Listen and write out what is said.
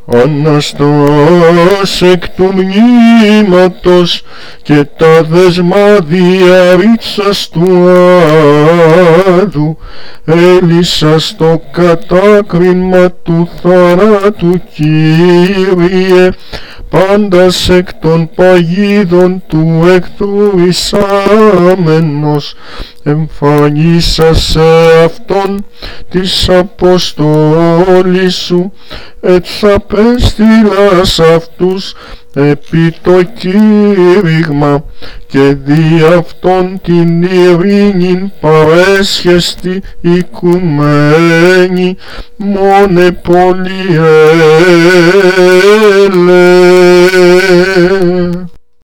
Αναστάς εκ του μνήματος και τα δεσμά διαρρήξας του άδου, έλυσας το κατάκριμα του θανάτου, Κύριε, πάντας εκ των παγίδων του εχθρού εισάμενος, εμφανίσασε αυτόν της αποστόλης σου, εξαπέστειλας αυτούς επί το κήρυγμα και δι' αυτόν την ειρήνην παρέσχεστη οικουμένη, μόνε πολυέλε.